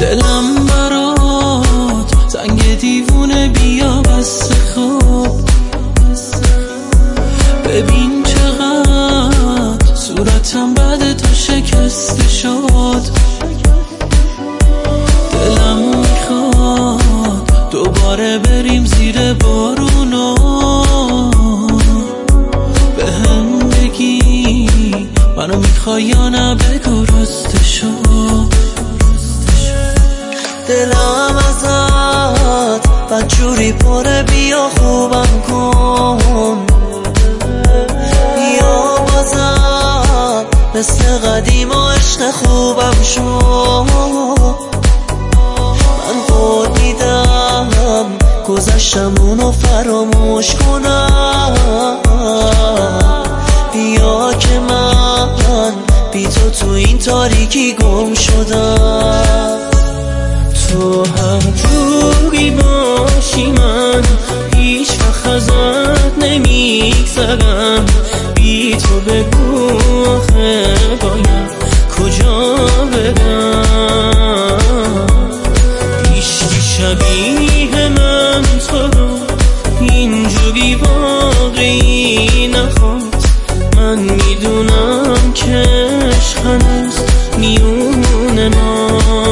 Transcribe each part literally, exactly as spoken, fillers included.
دلم برات زنگ دیوونه بیا بس خوب. ببین چقدر صورتم بعد تو شکسته شد. دلم میخواد دوباره بریم زیر بارونا. به هم بگی منو میخوای یا نه، بگو رسته شد. دلم ازت بدجوری پره، بیا خوبم کن. بیا بازم مثل قدیم و عشق خوبم شو. من قول میدم گذشتمونو فراموش کنم. بیا که من بی تو تو این تاریکی گم شدم. تو هر جوری باشی من هیچ وقت ازت نمیگذرم. بی تو بگو آخه باید کجا برم. هیچکی شبیه من تو رو اینجوری واقعی نخواد. من میدونم که عشق هنوز میونه ما.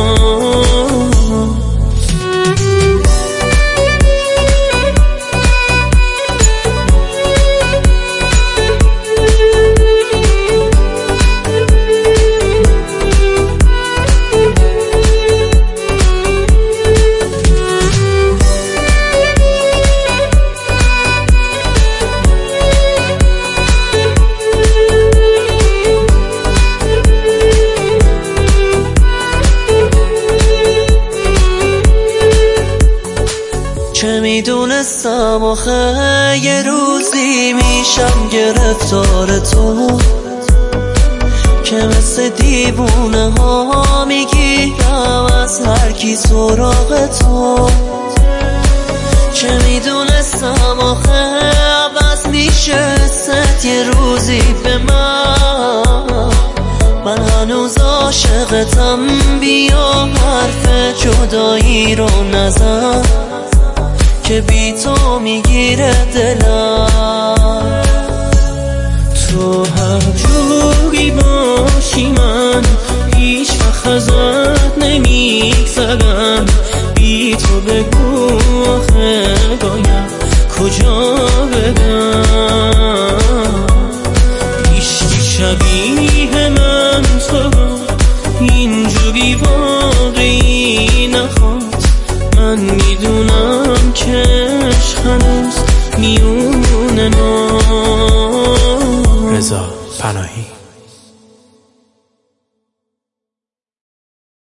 چه میدونستم آخه یه روزی میشم گرفتار تو، که مثل دیوونه ها میگیرم از هر کی سراغ تو. چه میدونستم آخه عوض میشه ست یه روزی به من. من هنوز عاشقتم، بیا حرف جدایی رو نزن که بی تو میگیره دلم. تو هر جوری باشی من هیچ وقت ازت نمیگذرم. بی تو بگو آخه باید کجا برم. هیچکی شبیه من تو رو اینجوری واقعی نخواد. من میدونم که عشق هنوز میونه ما.